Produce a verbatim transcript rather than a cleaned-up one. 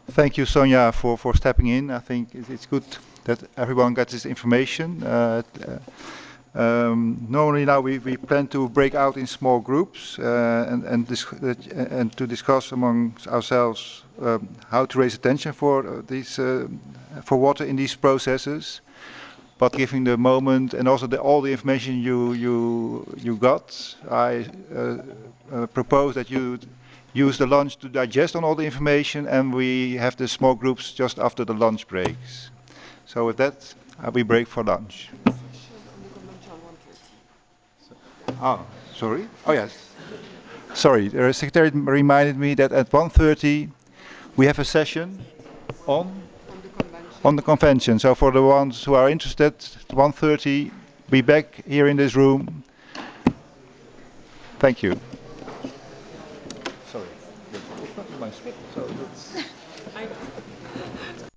Thank you, Sonia, for, for stepping in. I think it- it's good that everyone gets this information. Uh, uh, um, normally now we, we plan to break out in small groups uh, and, and, dis uh, and to discuss amongst ourselves um, how to raise attention for uh, these uh, for water in these processes. But given the moment and also the, all the information you you you got, I uh, uh, propose that you use the lunch to digest on all the information, and we have the small groups just after the lunch breaks. So with that, uh, we break for lunch. Oh, sorry. Oh yes. Sorry, the secretary reminded me that at one thirty we have a session on on the convention. So for the ones who are interested, at one thirty, be back here in this room. Thank you. Sorry, it's not in my script, so that's.